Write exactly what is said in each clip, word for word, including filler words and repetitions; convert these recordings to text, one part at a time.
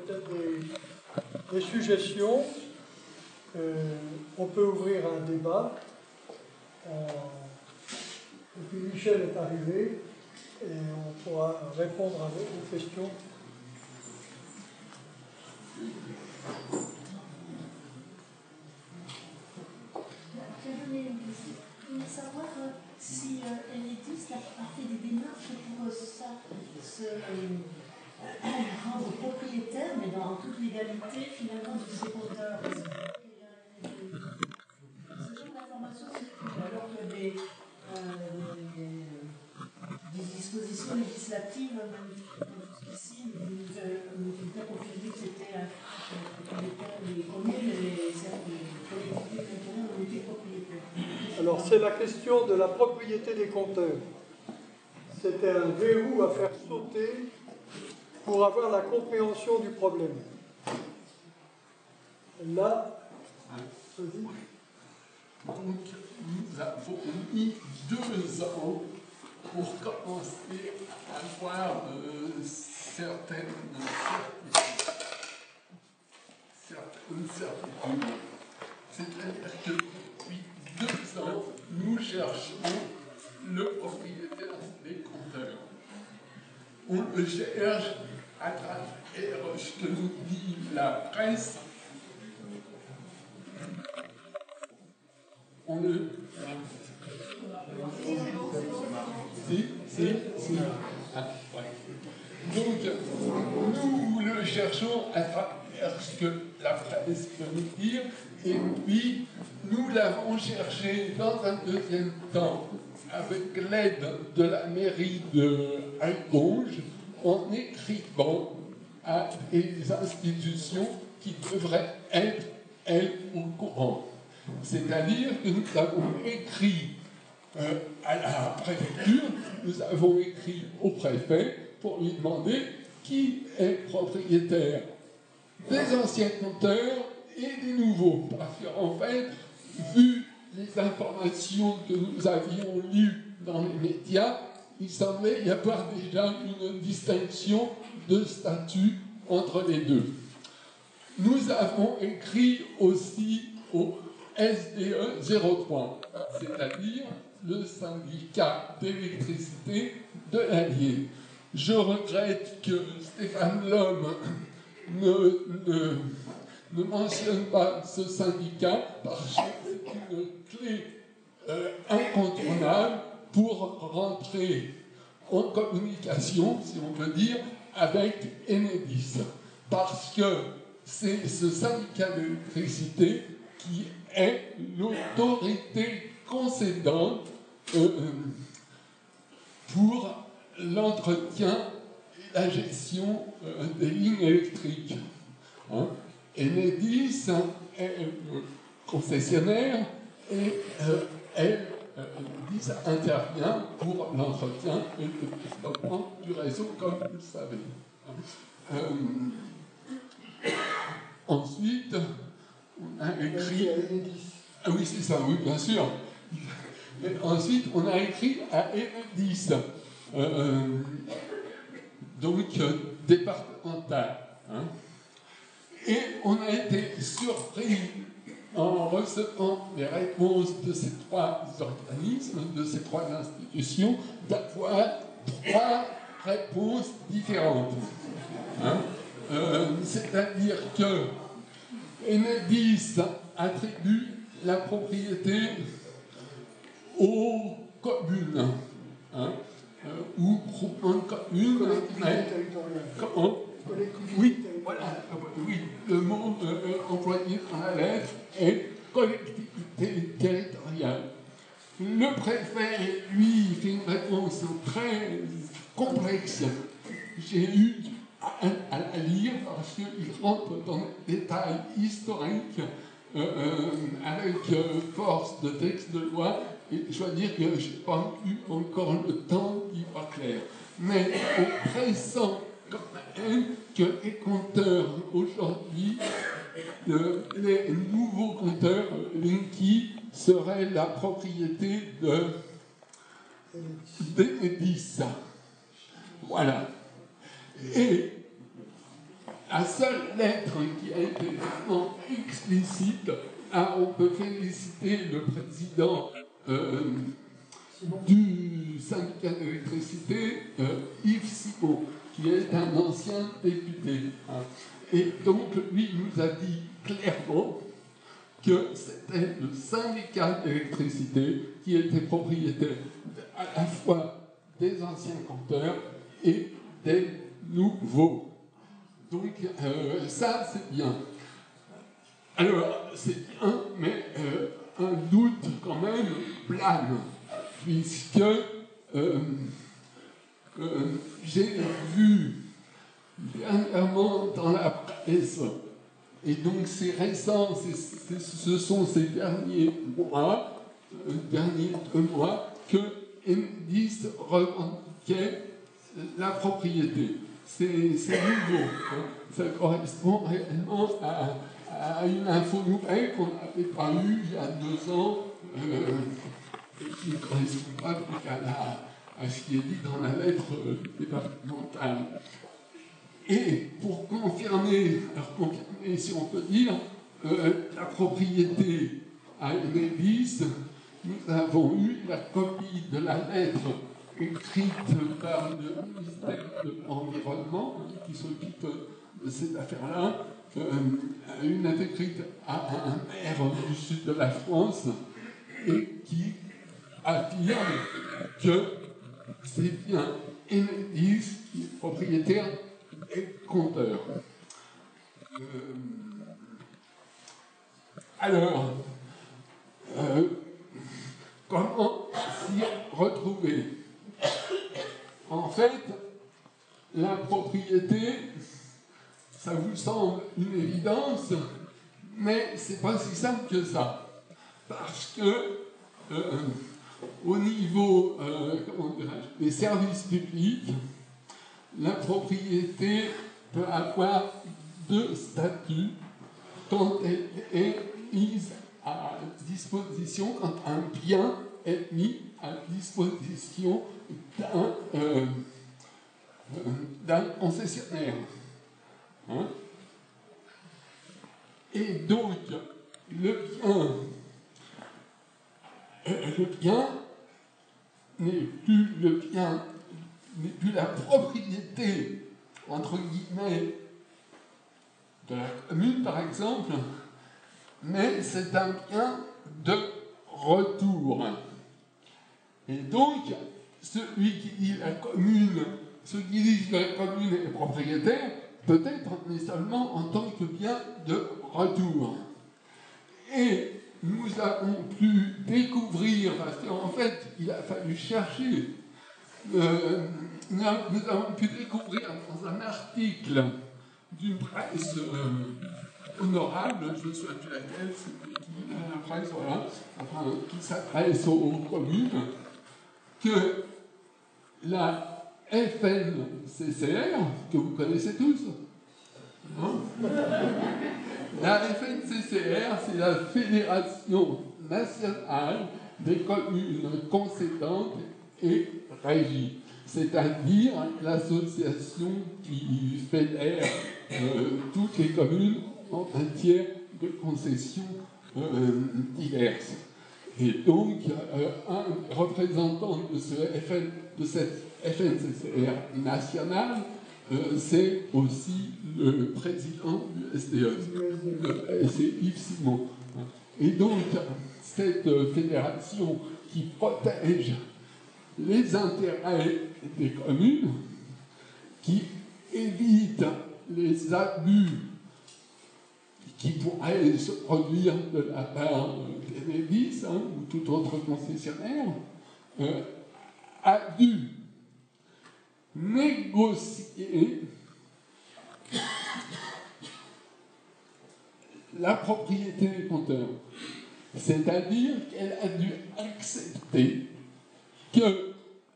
peut-être des, des suggestions. Euh, on peut ouvrir un débat. Euh, et puis Michel est arrivé et on pourra répondre à vos questions. Je voulais savoir euh, si euh, Enedis a fait des démarches pour euh, ça, se euh, rendre propriétaire, mais dans toute légalité, finalement, de ses compteurs. Parce que, ce genre d'information circule, alors qu'il y a des, euh, des, des dispositions législatives, même jusqu'ici, nous ont confirmé que c'était les communes et les collectivités territoriales ont été propriétaires. Alors, c'est la question de la propriété des compteurs. C'était un verrou à faire sauter pour avoir la compréhension du problème. Là, vas-y. Donc, nous avons mis deux ans pour commencer à avoir euh, certaines certitudes. Certaines certitudes. C'est-à-dire que depuis deux ans, nous cherchons le propriétaire des compteurs. On le cherche à travers ce que nous dit la presse. On le. Si, si, si. Ah, ouais. Donc, nous le cherchons à travers ce que la presse peut nous dire, et puis nous l'avons cherché dans un deuxième temps avec l'aide de la mairie de Algonge en écrivant à des institutions qui devraient être, elles, au courant. C'est-à-dire que nous avons écrit euh, à la préfecture, nous avons écrit au préfet pour lui demander qui est propriétaire des anciens compteurs et des nouveaux. Parce qu'en fait, vu les informations que nous avions lues dans les médias, il semblait y avoir déjà une distinction de statut entre les deux. Nous avons écrit aussi au S D E zéro trois, c'est-à-dire le syndicat d'électricité de l'Allier. Je regrette que Stéphane Lhomme ne, ne, ne mentionne pas ce syndicat parce que c'est une clé euh, incontournable pour rentrer en communication, si on peut dire, avec Enedis. Parce que c'est ce syndicat d'électricité qui est l'autorité concédante euh, pour l'entretien et la gestion euh, des lignes électriques. Hein. Enedis est euh, concessionnaire et euh, elle euh, Enedis intervient pour l'entretien et le développement du réseau, comme vous le savez. Euh, ensuite, on a écrit. Ah oui, c'est ça, oui, bien sûr. Et ensuite, on a écrit à Enedis, euh, donc euh, départemental. Hein. Et on a été surpris en recevant les réponses de ces trois organismes, de ces trois institutions, d'avoir trois réponses différentes. Hein. Euh, c'est-à-dire que Enedis attribue la propriété aux communes, hein, euh, ou groupements de communes. Comment ? Oui, voilà, oui, le mot euh, employé dans la lettre est collectivité territoriale. Le préfet, lui, fait une réponse très complexe. J'ai eu à, à la lire parce qu'il rentre dans des détails historiques euh, euh, avec euh, force de texte de loi, et je dois dire que je n'ai pas eu encore le temps d'y voir clair. Mais on pressent quand même que les compteurs aujourd'hui, euh, les nouveaux compteurs Linky seraient la propriété de d'Enedis. Voilà. Et la seule lettre qui a été vraiment explicite, là on peut féliciter le président euh, du syndicat d'électricité, euh, Yves Simon, qui est un ancien député. Hein. Et donc lui nous a dit clairement que c'était le syndicat d'électricité qui était propriétaire à la fois des anciens compteurs et des nouveaux. Donc euh, ça c'est bien. Alors c'est bien, mais euh, un doute quand même plane, puisque euh, euh, j'ai vu dernièrement dans la presse, et donc c'est récent, c'est, c'est, ce sont ces derniers mois, euh, derniers deux mois, que Enedis revendiquait la propriété. C'est, c'est nouveau. Hein. Ça correspond réellement à, à une info nouvelle qu'on n'avait pas eue il y a deux ans, euh, et qui ne correspond pas à, la, à ce qui est dit dans la lettre euh, départementale. Et pour confirmer, alors confirmer si on peut dire, euh, la propriété à Enedis, nous avons eu la copie de la lettre écrite par le ministère de l'Environnement, qui s'occupe de cette affaire-là, euh, une lettre écrite à un maire du sud de la France, et qui affirme que c'est bien Enedis qui est propriétaire des compteurs. Euh, alors, euh, comment s'y retrouver? En fait, la propriété, ça vous semble une évidence, mais c'est pas si simple que ça. Parce que, euh, au niveau euh, comment dirais-je, des services publics, la propriété peut avoir deux statuts quand elle est mise à disposition, quand un bien est mis à disposition d'un, euh, d'un concessionnaire. Hein? Et donc, le bien, euh, le bien n'est plus le bien, n'est plus la propriété, entre guillemets, de la commune, par exemple, mais c'est un bien de retour. Et donc, celui qui dit la commune, ceux qui disent que la commune est propriétaire, peut-être, mais seulement en tant que bien de retour. Et nous avons pu découvrir, parce qu'en fait, il a fallu chercher, euh, nous avons pu découvrir dans un article d'une presse euh, honorable, je ne me souviens plus laquelle, c'est la presse, voilà, enfin, qui s'adresse aux, aux communes, que la F N C C R, que vous connaissez tous, hein, la F N C C R, c'est la Fédération nationale des communes concédantes et régies, c'est-à-dire l'association qui fédère euh, toutes les communes en matière de concessions euh, diverses. Et donc, euh, un représentant de, ce F N, de cette F N C C R nationale, euh, c'est aussi le président du S D E, c'est Yves Simon. Et donc, cette fédération qui protège les intérêts des communes, qui évite les abus qui pourraient se produire de la part d'Enedis hein, ou tout autre concessionnaire, euh, a dû négocier la propriété des compteurs. C'est-à-dire qu'elle a dû accepter que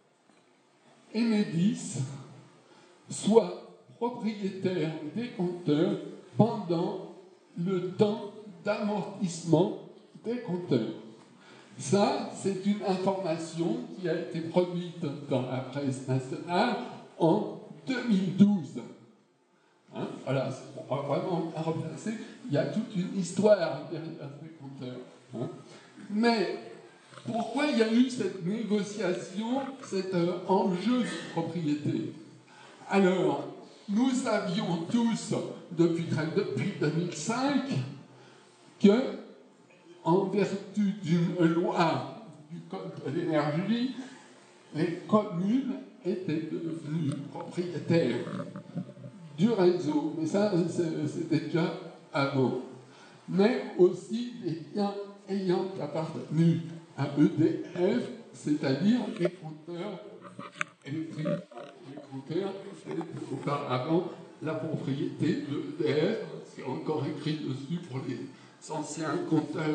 Enedis soit propriétaire des compteurs pendant le temps d'amortissement des compteurs. Ça, c'est une information qui a été produite dans la presse nationale en deux mille douze. Hein, voilà, on va vraiment la replacer. Il y a toute une histoire derrière ces compteurs. Hein. Mais pourquoi il y a eu cette négociation, cet euh, enjeu de propriété? Alors, nous savions tous depuis, depuis deux mille cinq que, en vertu d'une loi du Code de l'énergie, les communes étaient devenues propriétaires du réseau, mais ça c'était déjà avant, mais aussi des biens ayant appartenu à E D F, c'est-à-dire les compteurs électriques. Les compteurs, c'était auparavant la propriété de E D F, c'est encore écrit dessus pour les anciens compteurs.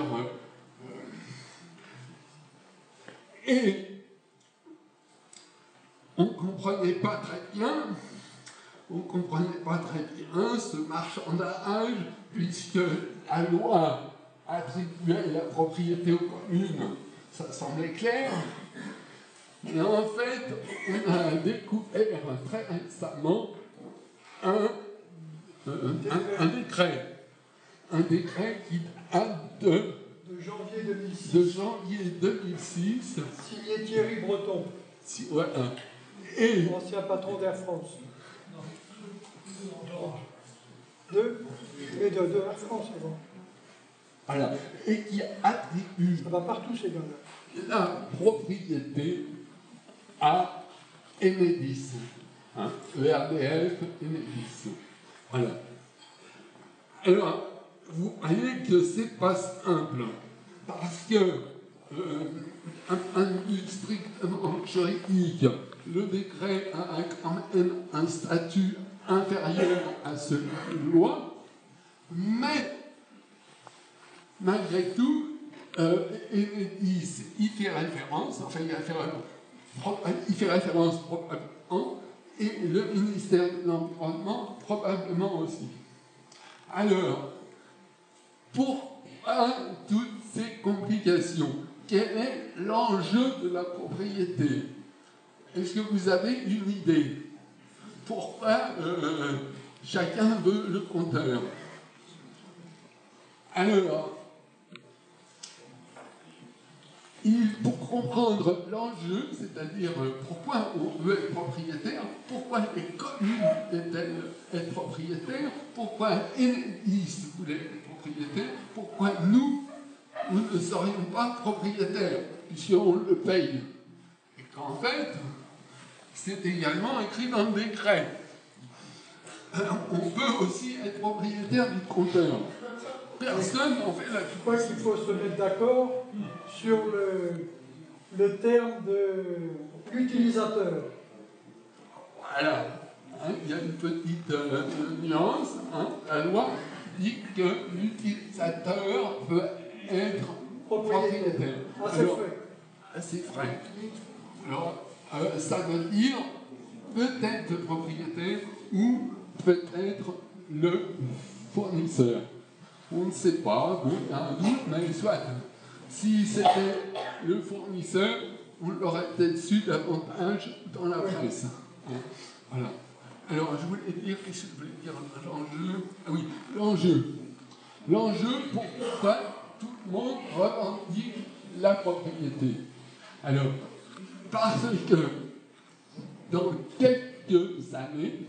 Et on ne comprenait pas très bien on ne comprenait pas très bien ce marchandage, puisque la loi attribuait la propriété aux communes, ça semblait clair. Mais en fait, on a découvert très récemment un, un, un, un décret. Un décret qui date de, de janvier deux mille six. De janvier deux mille six. Signé Thierry Breton. Si, ouais, et ancien patron d'Air France. Deux, mais de, de Air France, c'est bon. Voilà. Et qui attribue ça va partout, ces gars-là. La propriété à Enedis. Hein, E R D F, Enedis. Voilà. Alors, vous voyez que c'est pas simple. Parce que, euh, un point de vue strictement juridique, le décret a quand même un statut inférieur à celui de loi, mais malgré tout, euh, Enedis y fait référence, enfin il, fait, il fait référence probablement, et le ministère de l'Environnement probablement aussi. Alors, pourquoi toutes ces complications? Quel est l'enjeu de la propriété? Est-ce que vous avez une idée? Pourquoi euh, chacun veut le compteur? Alors, il, pour comprendre l'enjeu, c'est-à-dire pourquoi on veut être propriétaire, pourquoi les communes veulent être propriétaires, pourquoi Enedis voulait être propriétaire, pourquoi nous, nous ne serions pas propriétaires, puisqu'on le paye. Et qu'en fait, c'est également écrit dans le décret. On peut aussi être propriétaire du compteur. Personne en fait la... Je crois qu'il faut se mettre d'accord sur le, le terme de l'utilisateur. Voilà. Hein, il y a une petite euh, nuance. Hein. La loi dit que l'utilisateur peut être propriétaire. propriétaire. Ah, c'est vrai. C'est vrai. Alors, euh, ça veut dire peut-être propriétaire ou peut-être le fournisseur. On ne sait pas, bon, il y a un doute, mais soit. Si c'était le fournisseur, on l'aurait peut-être su davantage dans la presse. Voilà. Alors, je voulais dire, qu'est-ce que je voulais dire l'enjeu? Ah oui, l'enjeu. L'enjeu, pourquoi tout le monde revendique la propriété? Alors, parce que dans quelques années,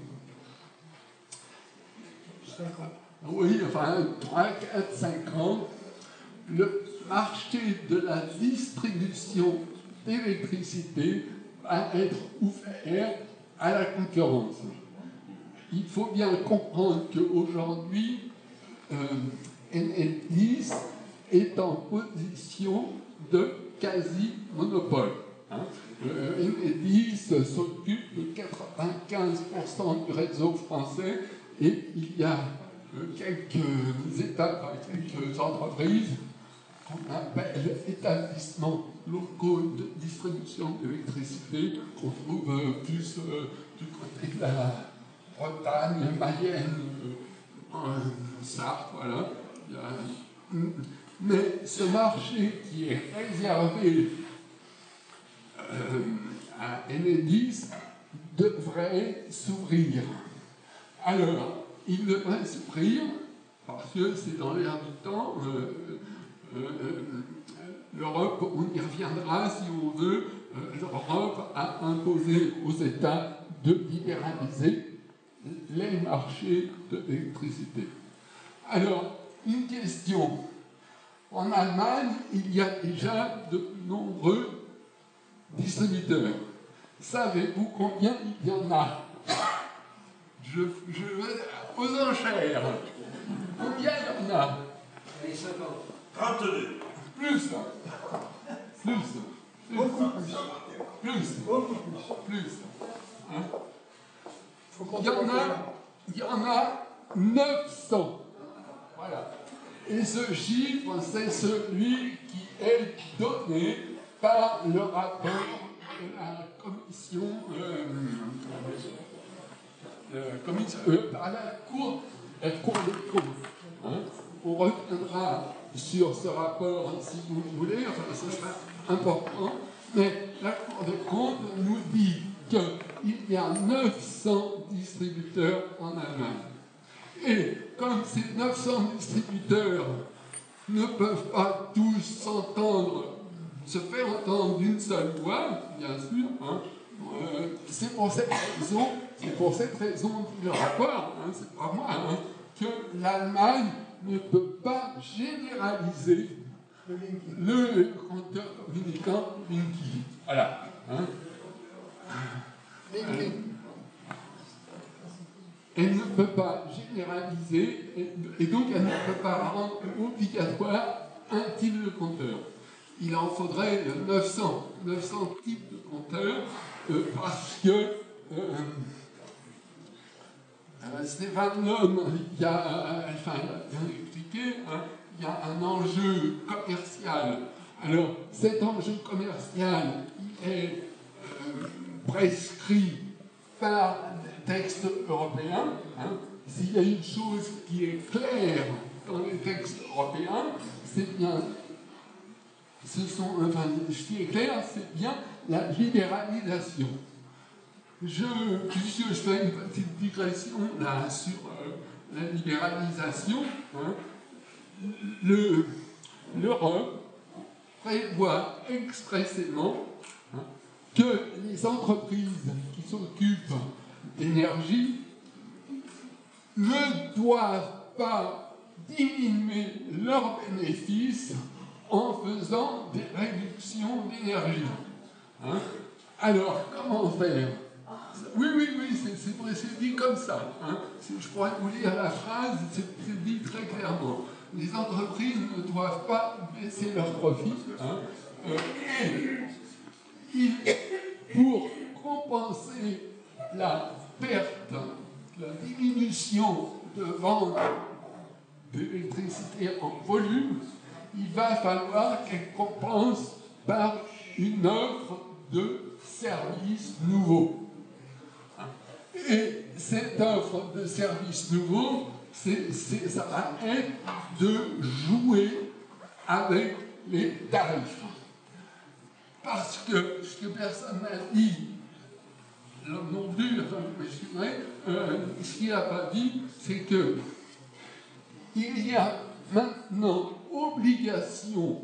oui, enfin, trois, quatre, cinq ans, le marché de la distribution d'électricité va être ouvert à la concurrence. Il faut bien comprendre qu'aujourd'hui, euh, Enedis est en position de quasi-monopole. Hein. Euh, Enedis s'occupe de quatre-vingt-quinze pour cent du réseau français et il y a euh, quelques États, quelques entreprises qu'on appelle établissements locaux de distribution d'électricité, qu'on trouve euh, plus euh, du côté de la Bretagne, Mayenne, euh, euh, Sarthe, voilà. Il y a... Mais ce marché qui est réservé euh, à Enedis devrait s'ouvrir. Alors, il devrait s'ouvrir, parce que c'est dans l'air du temps, euh, euh, euh, l'Europe, on y reviendra si on veut, euh, l'Europe a imposé aux États de libéraliser les marchés de l'électricité. Alors, une question. En Allemagne, il y a déjà de nombreux distributeurs. Savez-vous combien il y en a? Je, je vais aux enchères. Combien il y en a? trente-deux. Plus. Plus. Beaucoup plus. Plus. Beaucoup plus. Plus. Hein? Faut qu'on Il y en soit a, il y en a neuf cents. Voilà. Et ce chiffre, c'est celui qui est donné par le rapport de la commission, euh, euh, commission euh, par la Cour, la Cour des comptes. Hein. On reviendra sur ce rapport si vous voulez, enfin ce sera important, mais la Cour des comptes nous dit qu'il y a neuf cents distributeurs en Allemagne. Et comme ces neuf cents distributeurs ne peuvent pas tous s'entendre, se faire entendre d'une seule voix, bien sûr, hein, euh, c'est pour cette raison, c'est pour cette raison, dit le rapport, hein, c'est pas moi, hein, que l'Allemagne ne peut pas généraliser le compteur communicant Linky. Voilà. Hein. Linky. Elle ne peut pas généraliser et, et donc elle ne peut pas rendre obligatoire un type de compteur. Il en faudrait neuf cents, neuf cents types de compteurs euh, parce que euh, euh, Stéphane Lhomme, il y a, euh, enfin, il a bien expliqué, hein, il y a un enjeu commercial. Alors cet enjeu commercial il est euh, prescrit par des textes européens. Hein. S'il y a une chose qui est claire dans les textes européens, c'est bien, ce sont, enfin, ce qui est clair, c'est bien la libéralisation. Je, puisque je fais une petite digression là sur euh, la libéralisation, hein, le, l'Europe prévoit expressément hein, que les entreprises qui s'occupent d'énergie ne doivent pas diminuer leurs bénéfices en faisant des réductions d'énergie. Hein? Alors, comment faire? Oui, oui, oui, c'est, c'est, c'est dit comme ça. Hein? Je pourrais vous lire la phrase, c'est, c'est dit très clairement. Les entreprises ne doivent pas baisser leurs profits. Hein? Euh, et il, pour compenser la perte, la diminution de vente d'électricité en volume, il va falloir qu'elle compense par une offre de services nouveaux. Et cette offre de services nouveaux, c'est, c'est, ça va être de jouer avec les tarifs. Parce que ce que personne n'a dit, non plus, enfin, je dirais, euh, ce qu'il n'a pas dit, c'est que il y a maintenant obligation,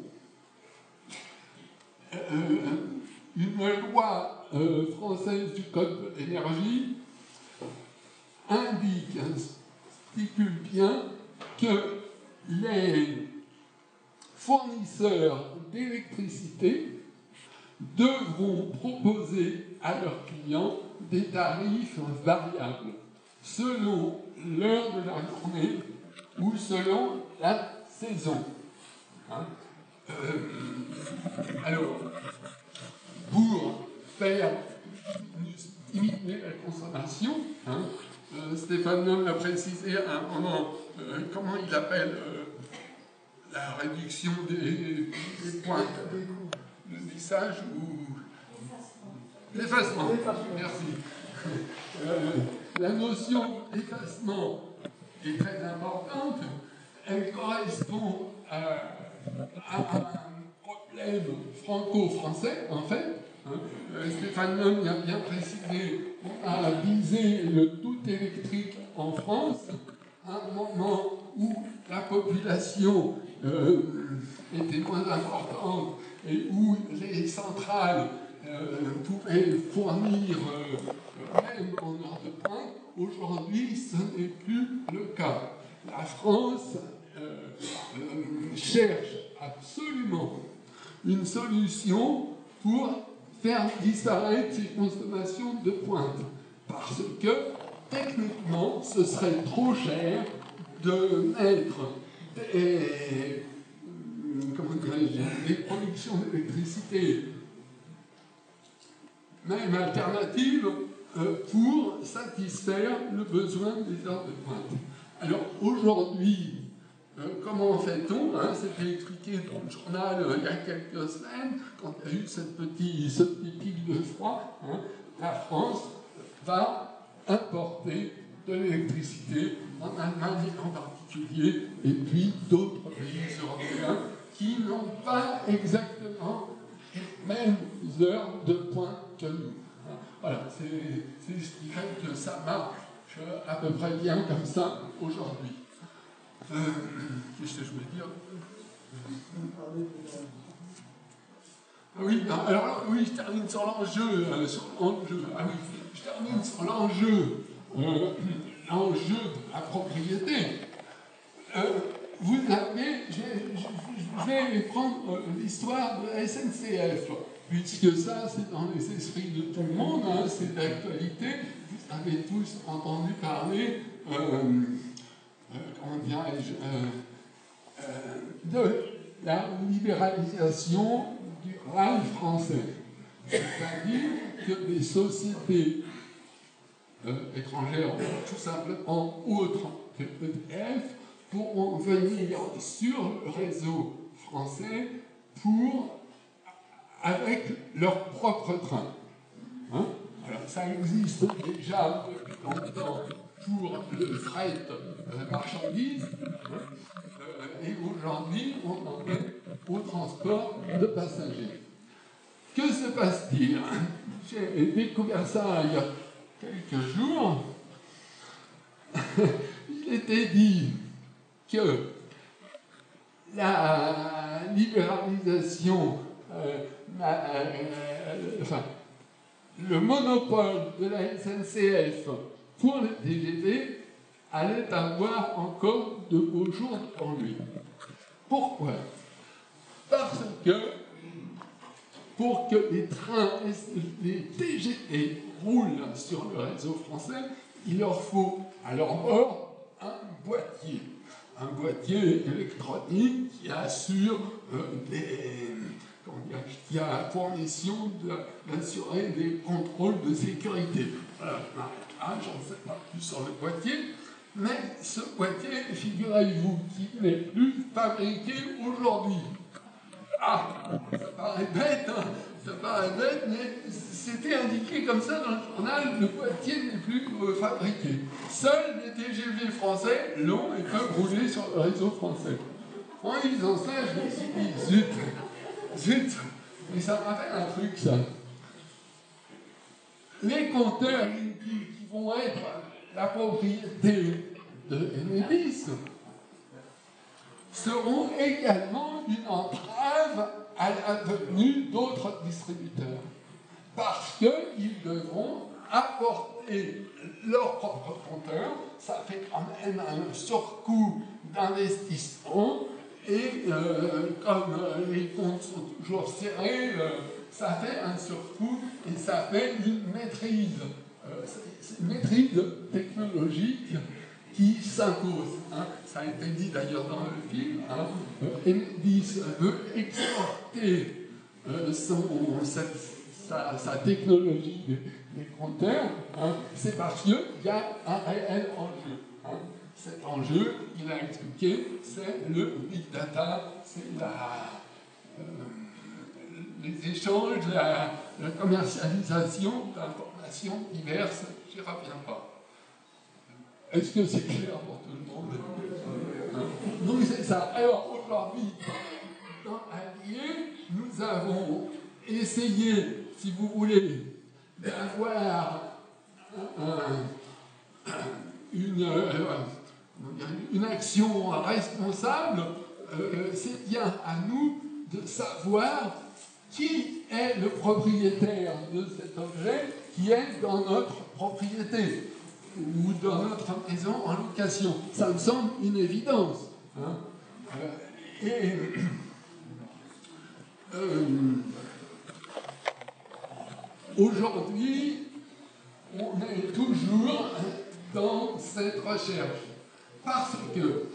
euh, une loi euh, française du Code de l'énergie indique, stipule bien que les fournisseurs d'électricité devront proposer à leurs clients des tarifs variables selon l'heure de la journée ou selon la saison. Hein euh, alors, pour faire diminuer la consommation, hein, euh, Stéphane Lhomme l'a précisé à un moment, euh, comment il appelle euh, la réduction des, des points, le lissage ou l'effacement. Merci. Euh, la notion d'effacement est très importante. Elle correspond à, à un problème franco-français, en fait. Hein. Euh, Stéphane Lhomme a bien précisé, on a visé le tout électrique en France, un moment où la population euh, était moins importante et où les centrales euh, pouvaient fournir euh, même en heure de pointe, aujourd'hui ce n'est plus le cas. La France euh, euh, cherche absolument une solution pour faire disparaître ces consommations de pointe. Parce que, techniquement, ce serait trop cher de mettre des, comment dirais-je, des productions d'électricité, même alternatives, euh, pour satisfaire le besoin des heures de pointe. Alors, aujourd'hui, Euh, comment fait-on hein, c'était expliqué dans le journal euh, il y a quelques semaines, quand il y a eu cette petite, ce petit pic de froid, hein, la France va importer de l'électricité, en Allemagne en particulier, et puis d'autres pays européens qui n'ont pas exactement les mêmes heures de pointe que nous. Hein. Voilà, c'est ce qui fait que ça marche à peu près bien comme ça aujourd'hui. Euh, Qu'est-ce que je voulais dire? Ah oui, alors oui, je termine sur l'enjeu. Euh, sur l'enjeu. Ah oui, je termine sur l'enjeu. Euh, l'enjeu de la propriété. Euh, vous avez, je vais, je, je vais prendre euh, l'histoire de la S N C F, puisque ça, c'est dans les esprits de tout le monde, hein, c'est d'actualité. Vous avez tous entendu parler. Euh, Euh, comment dirais-je, euh, euh, de la libéralisation du rail français. C'est-à-dire que des sociétés euh, étrangères, tout simplement autres que E D F, pourront venir sur le réseau français pour, avec leur propre train. Hein? Alors, ça existe déjà depuis longtemps pour le fret de marchandises, euh, et aujourd'hui, on en est au transport de passagers. Que se passe-t-il? J'ai découvert ça il y a quelques jours. Il était dit que la libéralisation, euh, euh, enfin, le monopole de la S N C F pour le T G V allait avoir encore de beaux jours devant lui. Pourquoi? Parce que pour que les trains, les T G V roulent sur le réseau français, il leur faut à leur bord un boîtier. Un boîtier électronique qui assure euh, des... qui a pour mission d'assurer des contrôles de sécurité. Voilà, ah, j'en sais pas plus sur le boîtier, mais ce boîtier, figurez-vous, qu'il n'est plus fabriqué aujourd'hui. Ah, ça paraît bête, hein, ça paraît bête, mais c'était indiqué comme ça dans le journal, le boîtier n'est plus euh, fabriqué. Seuls les T G V français l'ont et peuvent rouler sur le réseau français. En lisant ça, je me suis dit, zut, zut, mais ça m'a fait un truc, ça. Les compteurs qui, qui vont être la propriété de Enedis seront également une entrave à la venue d'autres distributeurs. Parce qu'ils devront apporter leur propre compteur, ça fait quand même un surcoût d'investissement, et euh, comme euh, les comptes sont toujours serrés, euh, ça fait un surcoût et ça fait une maîtrise, euh, c'est une maîtrise technologique qui s'impose. Hein. Ça a été dit d'ailleurs dans le film. Hein. Enedis veut exporter euh, son, cette, sa, sa technologie des, des compteurs. Hein. C'est parce qu'il y a un réel enjeu. Hein. Cet enjeu, il a expliqué, c'est le big data, c'est la, euh, les échanges, la, la commercialisation d'informations diverses. J'y reviens pas. Est-ce que c'est clair pour tout le monde? hein? Donc c'est ça. Alors aujourd'hui, dans Allier, nous avons essayé, si vous voulez, d'avoir un, une, euh, une action responsable, euh, c'est bien à nous de savoir qui est le propriétaire de cet objet qui est dans notre propriété ou dans notre maison en location. Ça me semble une évidence. Hein. Euh, et euh, aujourd'hui, on est toujours dans cette recherche. Parce que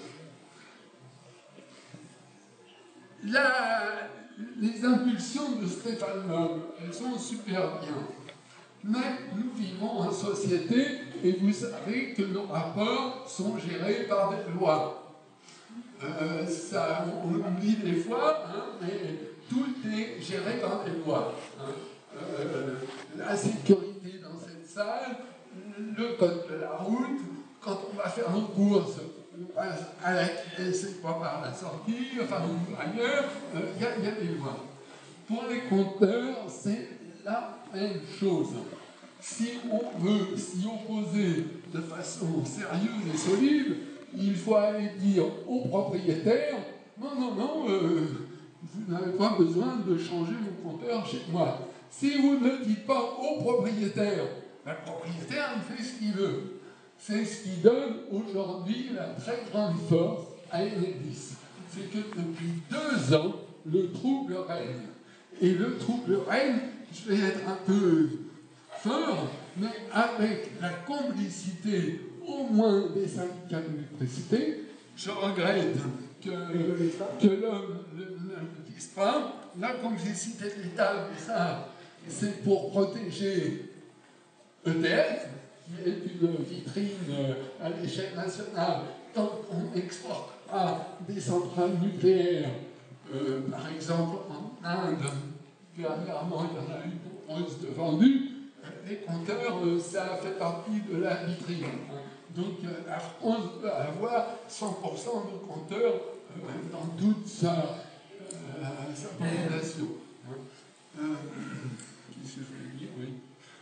la, les impulsions de Stéphane Loeb, elles sont super bien. Mais nous vivons en société et vous savez que nos rapports sont gérés par des lois. Euh, ça, on oublie des fois, hein, mais tout est géré par des lois. Hein. Euh, la sécurité dans cette salle, le code de la route, quand on va faire nos courses, on passe à la caisse et pas par la sortie, enfin ailleurs, il euh, y, y a des lois. Pour les compteurs, c'est la même chose. Si on veut s'y opposer de façon sérieuse et solide, il faut aller dire au propriétaire, non, non, non, euh, vous n'avez pas besoin de changer mon compteur chez moi. Si vous ne le dites pas au propriétaire, le propriétaire il fait ce qu'il veut. C'est ce qui donne aujourd'hui la très grande force à Enedis. C'est que depuis deux ans, le trouble règne. Et le trouble règne, je vais être un peu fort, mais avec la complicité au moins des syndicats d'électricité. Je regrette que, que l'homme ne le dise pas. La complicité de l'État, ça, c'est pour protéger E D F, qui est une vitrine à l'échelle nationale. Tant qu'on exportera des centrales nucléaires, euh, par exemple en Inde, dernièrement il y en a eu nombreuses de vendues, les compteurs, euh, ça fait partie de la vitrine. Donc euh, la France peut avoir cent pour cent de compteurs euh, dans toute sa, euh, sa population. Euh, Qu'est-ce que je voulais dire, oui.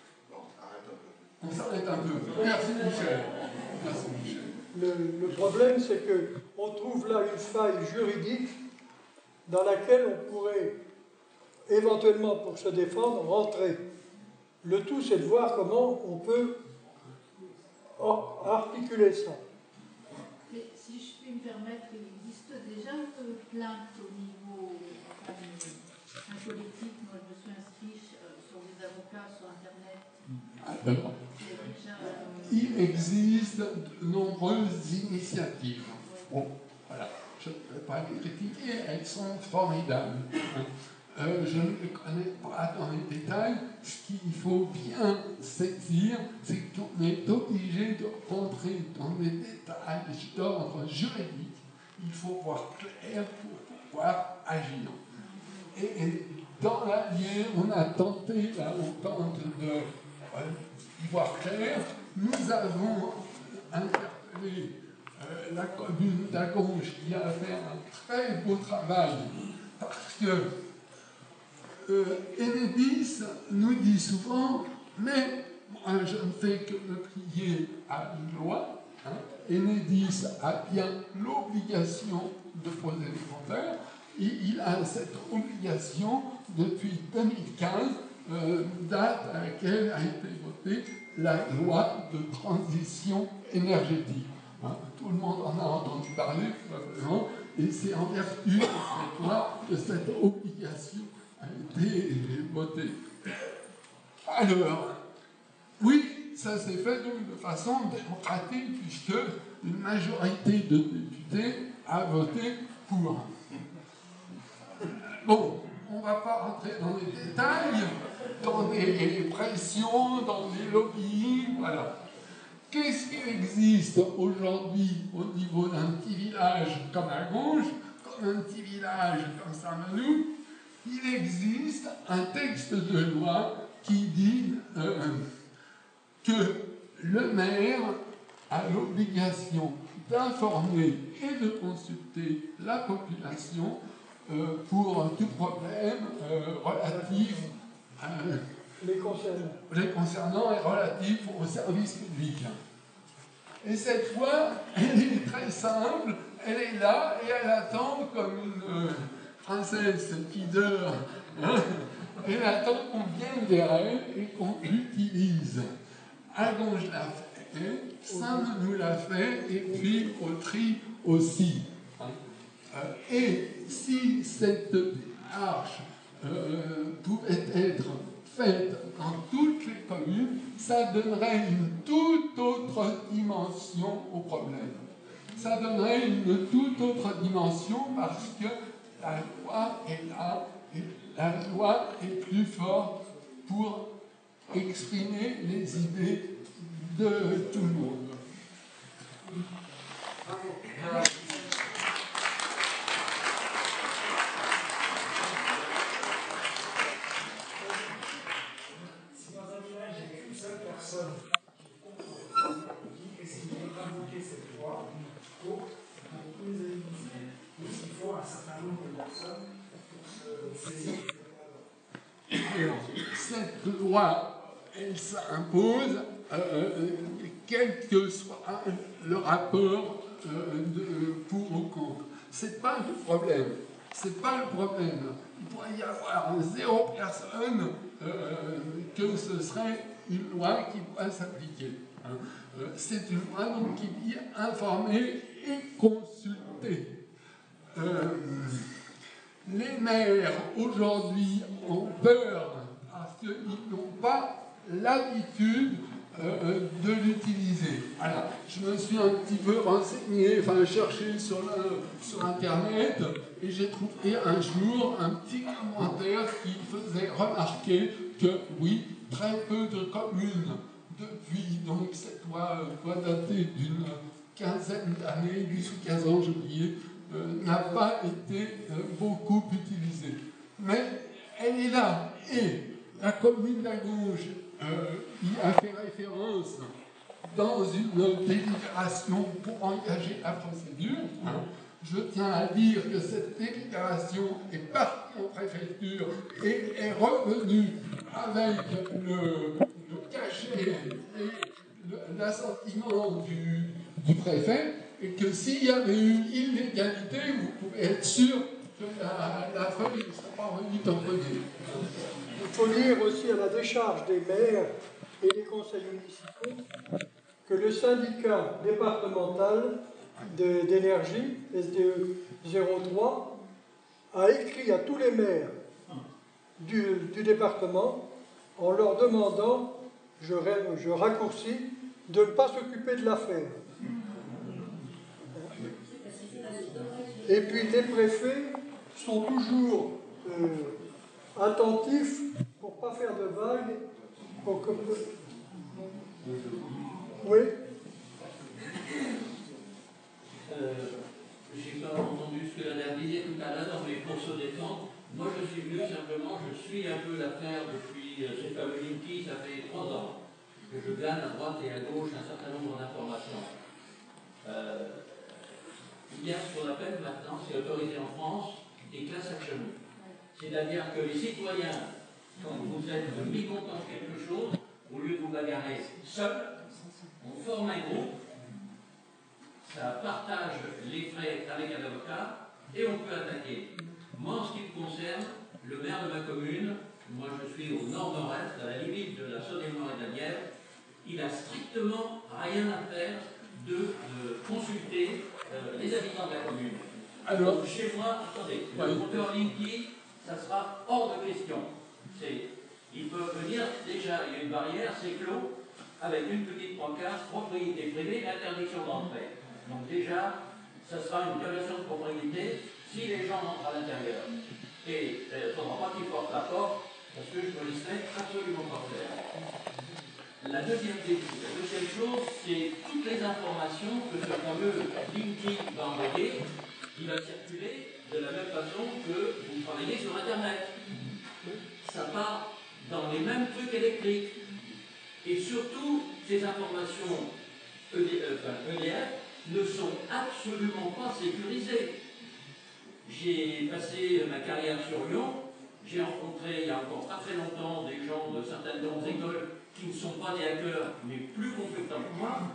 On s'arrête un peu. Merci Michel. Merci Michel. Le, le problème, c'est qu'on trouve là une faille juridique dans laquelle on pourrait éventuellement, pour se défendre, rentrer. Le tout, c'est de voir comment on peut articuler ça. Mais si je puis me permettre, il existe déjà une plainte au niveau enfin, un collectif. Moi, je me suis inscrit sur des avocats sur Internet. Alors, il existe de nombreuses initiatives. Bon, voilà, je ne peux pas les critiquer, elles sont formidables. Euh, je ne les connais pas dans les détails. Ce qu'il faut bien saisir, c'est qu'on est obligé de rentrer dans les détails d'ordre juridique. Il faut voir clair pour pouvoir agir. Et, et dans l'Allier, on a tenté, là, on tente de euh, y voir clair. Nous avons interpellé euh, la commune d'Agonge qui a fait un très beau travail parce que euh, Enedis nous dit souvent, mais moi je ne fais que me plier à une loi. Hein. Enedis a bien l'obligation de poser les compteurs et il a cette obligation depuis deux mille quinze, euh, date à laquelle a été votée la loi de transition énergétique. Hein. Tout le monde en a entendu parler probablement, et c'est en vertu de cette loi que cette obligation a été votée. Alors, oui, ça s'est fait donc de façon démocratique, puisque une majorité de députés a voté pour. Bon, on ne va pas rentrer dans les détails, dans des pressions, dans des lobbies, voilà. Qu'est-ce qui existe aujourd'hui au niveau d'un petit village comme Agonge, comme un petit village comme Saint-Manoux? Il existe un texte de loi qui dit euh, que le maire a l'obligation d'informer et de consulter la population euh, pour tout problème euh, relatif à, les concernant. les concernant et relatif aux services publics. Et cette loi, elle est très simple, elle est là et elle attend comme une euh, princesse qui dort. Hein, elle attend qu'on vienne vers elle et qu'on l'utilise. Allonge l'a fait, Saint nous l'a fait, et puis Autry aussi. Euh, et si cette démarche euh, pouvait être faite dans toutes les communes, ça donnerait une toute autre dimension au problème. Ça donnerait une toute autre dimension parce que la loi est là et la loi est plus forte pour exprimer les idées de tout le monde. Si dans un village, il n'y a qu'une seule personne qui essaie de révoquer cette loi, pour tous les habitants, il faut un certain nombre de personnes pour se saisir. Alors, cette loi, elle s'impose, euh, quel que soit le rapport euh, de, pour ou contre. C'est pas le problème. C'est pas le problème. Il pourrait y avoir zéro personne euh, que ce serait une loi qui doit s'appliquer. Hein. Euh, c'est une loi donc qui dit informer et consulter. Euh, Les maires, aujourd'hui, ont peur parce qu'ils n'ont pas l'habitude euh, de l'utiliser. Alors, je me suis un petit peu renseigné, enfin cherché sur, le, sur Internet, et j'ai trouvé un jour un petit commentaire qui faisait remarquer que, oui, très peu de communes, depuis donc cette loi doit dater d'une quinzaine d'années, dix ou quinze ans, j'ai oublié, Euh, n'a pas été euh, beaucoup utilisée. Mais elle est là. Et la commune d'Agouges euh, y a fait référence dans une délibération pour engager la procédure. Hein. Je tiens à dire que cette délibération est partie en préfecture et est revenue avec le, le cachet et l'assentiment du, du préfet, et que s'il y avait eu illégalité, vous pouvez être sûr que la, la feuille ne serait pas revenue en premier. Il faut lire aussi à la décharge des maires et des conseils municipaux que le syndicat départemental d'énergie, S D E zéro trois, a écrit à tous les maires du, du département en leur demandant, je, je raccourcis, de ne pas s'occuper de l'affaire. Et puis les préfets sont toujours euh, attentifs pour ne pas faire de vagues. Pour que... Oui. Euh, J'ai pas entendu ce que la dame disait tout à l'heure, mais pour se défendre, moi je suis venu simplement, je suis un peu l'affaire depuis euh, ces fameux Linky, ça fait trois ans que je gagne à droite et à gauche un certain nombre d'informations. Euh, il y a ce qu'on appelle maintenant, c'est autorisé en France, des class action. C'est-à-dire que les citoyens, quand vous êtes mécontents de quelque chose, au lieu de vous bagarrer seul, on forme un groupe, ça partage les frais avec un avocat et on peut attaquer. Moi, en ce qui me concerne, le maire de ma commune, moi je suis au nord-nord-est, à la limite de la Saône-et-Loire et de la Nièvre, il n'a strictement rien à faire de, de consulter euh, les habitants de la commune. Alors, donc, chez moi, attendez, le compteur Linky, ça sera hors de question. Ils peuvent venir, déjà, il y a une barrière, c'est clos, avec une petite pancarte, propriété privée, interdiction d'entrée. Donc déjà, ça sera une violation de propriété si les gens entrent à l'intérieur. Et il ne faudra pas qu'ils portent la porte, parce que je ne laisserai absolument pas faire. La deuxième, la deuxième chose, c'est toutes les informations que ce fameux Linky va envoyer, il va circuler de la même façon que vous travaillez sur Internet. Ça part dans les mêmes trucs électriques. Et surtout, ces informations E D F, enfin, E D F ne sont absolument pas sécurisées. J'ai passé ma carrière sur Lyon, j'ai rencontré il y a encore pas très longtemps des gens de certaines grandes écoles qui ne sont pas des hackers, mais plus compétents que moi,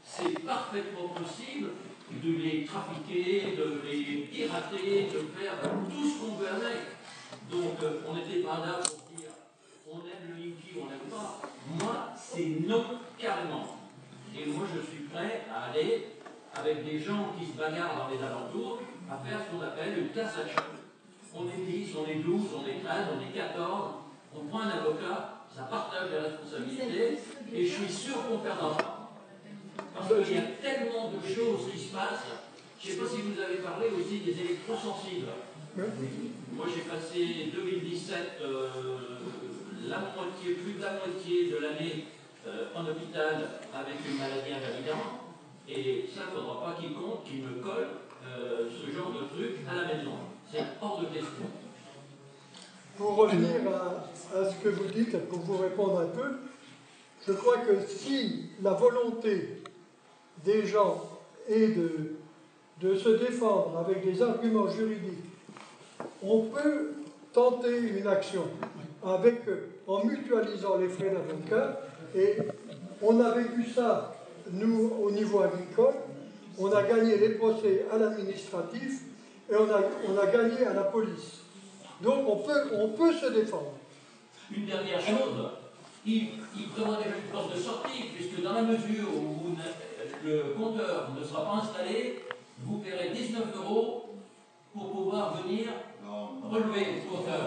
c'est parfaitement possible de les trafiquer, de les pirater, de faire tout ce qu'on veut avec. Donc euh, on n'était pas là pour dire on aime le Linky, on n'aime pas. Moi, c'est non carrément. Et moi, je suis prêt à aller avec des gens qui se bagarrent dans les alentours à faire ce qu'on appelle une class action. On est dix, on est douze, on est treize, on est quatorze, on prend un avocat, ça partage les responsabilités, et je suis sûr qu'on perdra pas. Parce qu'il y a tellement de choses qui se passent. Je ne sais pas si vous avez parlé aussi des électrosensibles. Moi, j'ai passé deux mille dix-sept, euh, la moitié, plus de la moitié de l'année euh, en hôpital avec une maladie invalidante. Et ça, il ne faudra pas qu'il compte, qu'il me colle euh, ce genre de truc à la maison. C'est hors de question. Pour revenir à, à ce que vous dites, pour vous répondre un peu, je crois que si la volonté des gens est de, de se défendre avec des arguments juridiques, on peut tenter une action avec, en mutualisant les frais d'avocat, et on a vécu ça, nous, au niveau agricole, on a gagné les procès à l'administratif et on a, on a gagné à la police. Donc on peut, on peut se défendre. Une dernière chose, il, il demandait une porte de sortie, puisque dans la mesure où vous, le compteur ne sera pas installé, vous paierez dix-neuf euros pour pouvoir venir relever le compteur.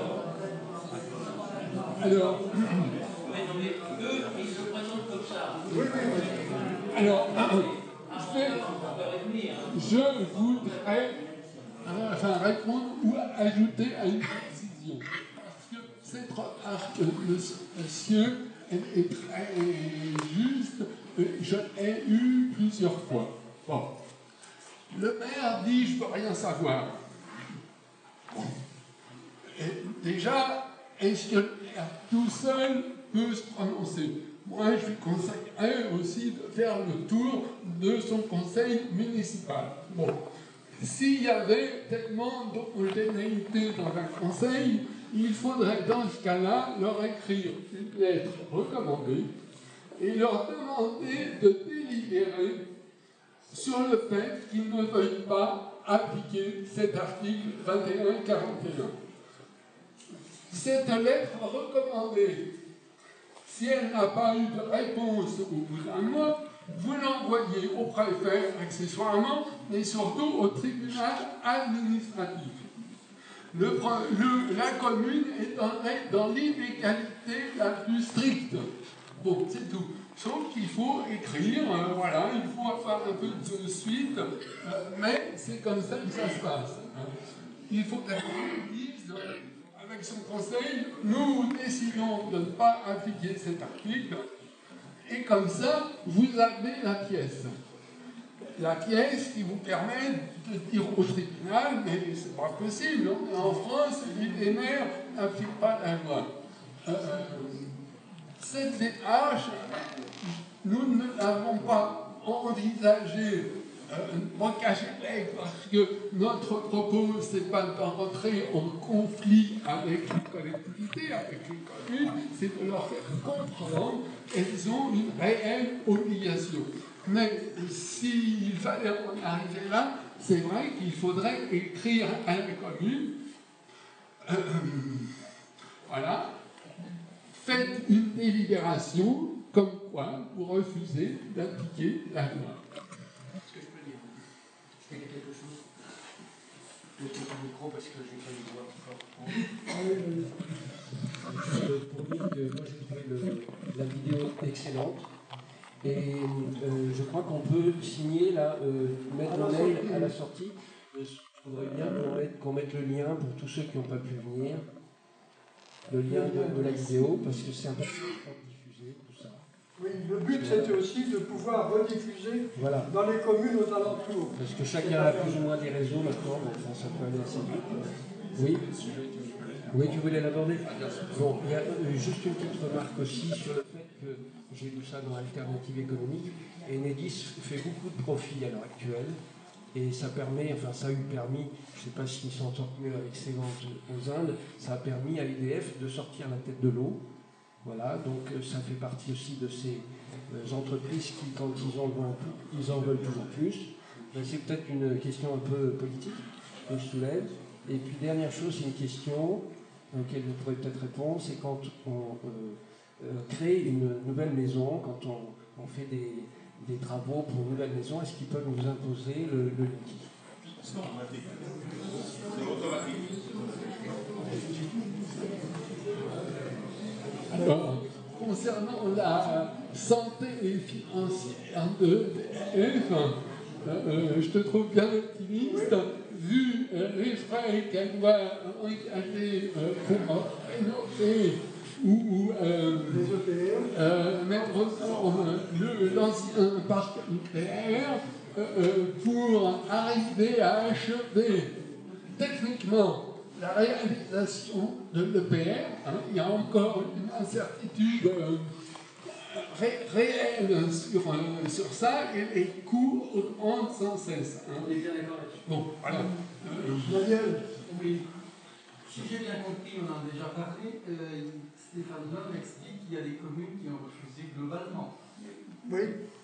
Alors, mais non, mais eux, ils se présentent comme ça. Oui, oui, oui. alors je, je voudrais enfin, répondre ou ajouter à une précision. Parce que cette remarque de monsieur est très juste. Je l'ai eu plusieurs fois. Bon. Le maire dit « je ne veux rien savoir ». Déjà, est-ce que le maire tout seul peut se prononcer? Moi, je lui conseillerais aussi de faire le tour de son conseil municipal. Bon. S'il y avait tellement d'homogénéité dans un conseil, il faudrait dans ce cas-là leur écrire une lettre recommandée et leur demander de délibérer sur le fait qu'ils ne veuillent pas appliquer cet article vingt et un quarante et un. Cette lettre recommandée, si elle n'a pas eu de réponse au bout d'un mois, vous l'envoyez au préfet accessoirement, mais surtout au tribunal administratif. Le, le, la commune est dans, dans l'inégalité la plus stricte. Bon, c'est tout. Sauf qu'il faut écrire, euh, voilà, il faut avoir un peu de suite, euh, mais c'est comme ça que ça se passe. Hein. Il faut que la commune dise, euh, avec son conseil, nous décidons de ne pas appliquer cet article, et comme ça, vous avez la pièce. La pièce qui vous permet de dire au tribunal, mais c'est pas possible, en France, les maires n'appliquent pas la loi. Euh, cette démarche, nous ne l'avons pas envisagé euh, cacher parce que notre propos, c'est pas de rentrer en conflit avec les collectivités, avec les communes, c'est de leur faire comprendre qu'elles ont une réelle obligation. Mais s'il fallait en arriver là, c'est vrai qu'il faudrait écrire à la commune, euh, voilà, faites une délibération comme quoi vous refusez d'appliquer la loi. Est-ce que je peux dire Est-ce qu'il y a quelque chose? Je vais le micro parce que j'ai pas eu de voix fort. Pour dire que moi j'ai trouvé le, la vidéo excellente. Et euh, je crois qu'on peut signer, là, euh, mettre le mail à la sortie. Il faudrait bien qu'on mette, qu'on mette le lien pour tous ceux qui n'ont pas pu venir. Le lien de, de la vidéo, parce que c'est important de diffuser tout ça. Oui, le but c'était aussi de pouvoir rediffuser voilà. Dans les communes aux alentours. Parce que chacun a plus ou moins des réseaux maintenant, donc enfin, ça peut aller assez vite. Oui, oui, tu voulais l'aborder? Bon, il y a juste une petite remarque aussi sur le fait que j'ai lu ça dans Alternative économique, et Enedis fait beaucoup de profits à l'heure actuelle, et ça permet, enfin ça a eu permis, je ne sais pas s'ils s'en sortent mieux avec ces ventes aux Indes, ça a permis à l'E D F de sortir la tête de l'eau. Voilà, donc ça fait partie aussi de ces entreprises qui, quand ils en veulent, ils en veulent toujours plus. Ben, c'est peut-être une question un peu politique que je soulève. Et puis, dernière chose, c'est une question auquel vous pourrez peut-être répondre, c'est quand on euh, euh, crée une nouvelle maison, quand on, on fait des, des travaux pour une nouvelle maison, est-ce qu'ils peuvent nous imposer le, le liquide? C'est automatique. C'est automatique. Alors, concernant la santé financière de E D F, euh, je te trouve bien optimiste, vu euh, les frais qu'elle doit engager euh, pour rénover ou, ou euh, euh, mettre en forme l'ancien parc nucléaire euh, euh, pour arriver à achever techniquement la réalisation de l'E P R. Hein, il y a encore une incertitude euh, ré réelle sur, euh, sur ça et les coûts augmentent sans cesse. Hein. On est bien d'accord là-dessus. Bon, voilà. Daniel, Oui. Si j'ai bien compris, on en a déjà parlé, euh, Stéphane Lhomme explique qu'il y a des communes qui ont refusé globalement. oui,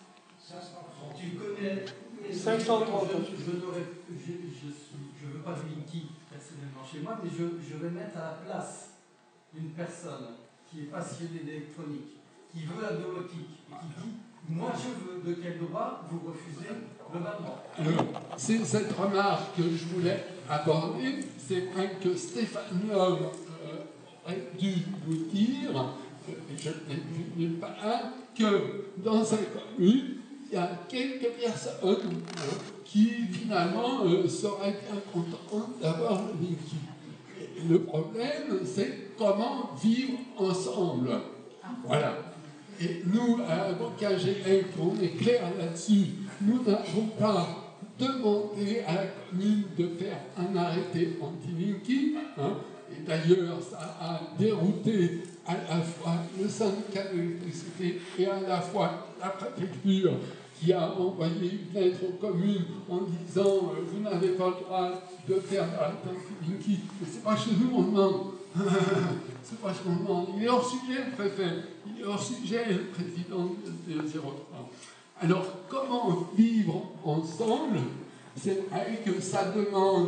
Tu connais cinq cent trente. Je ne je, je, je veux pas de Linky personnellement chez moi, mais je, je vais mettre à la place d'une personne qui est passionnée d'électronique, qui veut la domotique et qui dit moi je veux, de quel droit vous refusez globalement? Alors, c'est cette remarque que je voulais aborder. C'est vrai que Stéphane Lhomme euh, aurait dû vous dire, euh, et je n'ai vu nulle part, que dans cette commune, il y a quelques personnes euh, qui finalement euh, seraient bien contentes d'avoir le liquide. Le problème, c'est comment vivre ensemble. Voilà. Et nous, à Avocat G L, on est clair là-dessus, nous n'avons pas demandé à la commune de faire un arrêté anti-Linky. Hein, et d'ailleurs, ça a dérouté à la fois le syndicat de l'électricité et à la fois la préfecture qui a envoyé une lettre aux communes en disant euh, vous n'avez pas le droit de faire l'arrêté anti-Linky. Mais c'est pas chez nous on demande. C'est pas ce qu'on demande. Il est hors sujet, le préfet. Il est hors sujet, le président de zéro trois. Alors, comment vivre ensemble? C'est vrai que ça demande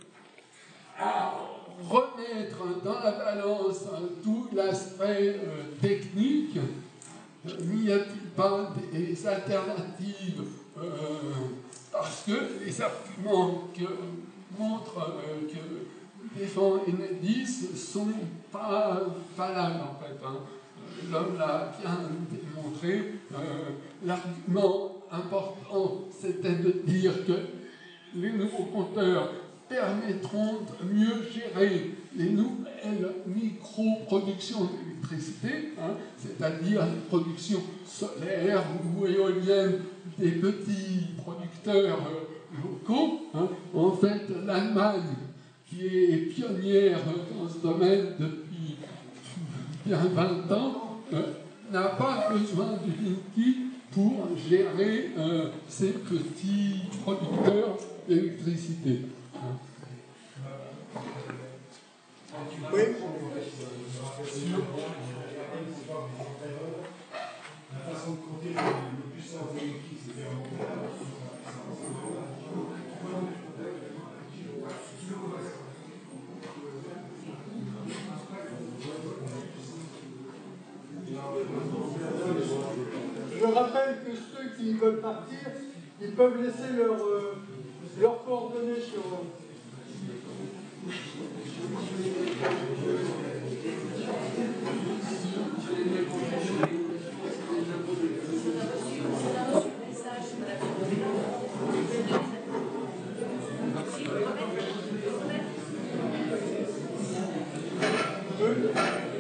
à remettre dans la balance tout l'aspect euh, technique. N'y a-t-il pas des alternatives euh, parce que les arguments que montrent euh, que défend Enedis sont pas valables en fait. Hein. L'homme l'a bien démontré. Euh, L'argument important, c'était de dire que les nouveaux compteurs permettront de mieux gérer les nouvelles micro-productions d'électricité, hein, c'est-à-dire les productions solaires ou éoliennes des petits producteurs euh, locaux. Hein. En fait, l'Allemagne, qui est pionnière dans ce domaine depuis bien vingt ans, euh, n'a pas besoin du Linky pour gérer euh, ces petits producteurs d'électricité. oui. La façon de compter le puissance de l'équipe, c'est vraiment. Je rappelle que ceux qui veulent partir, ils peuvent laisser leurs euh, leurs coordonnées sur. Euh,